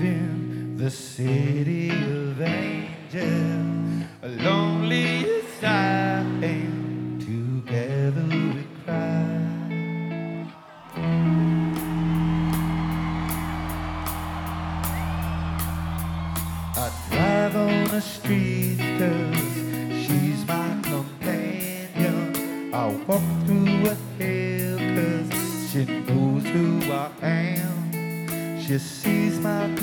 in the city of angels, lonely as I am, together we cry. I drive on the street 'cause she's my companion. I walk through a hell 'cause she knows who I am. She sees my